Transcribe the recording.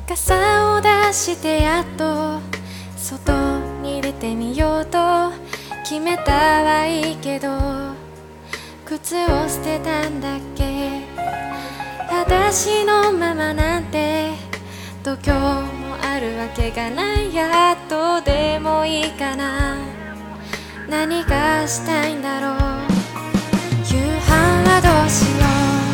傘を出してやっと外に出てみようと決めたはいいけど、靴を捨てたんだっけ。裸足のままなんて度胸もあるわけがない。やっとでもいいかな、何がしたいんだろう。夕飯はどうしよう。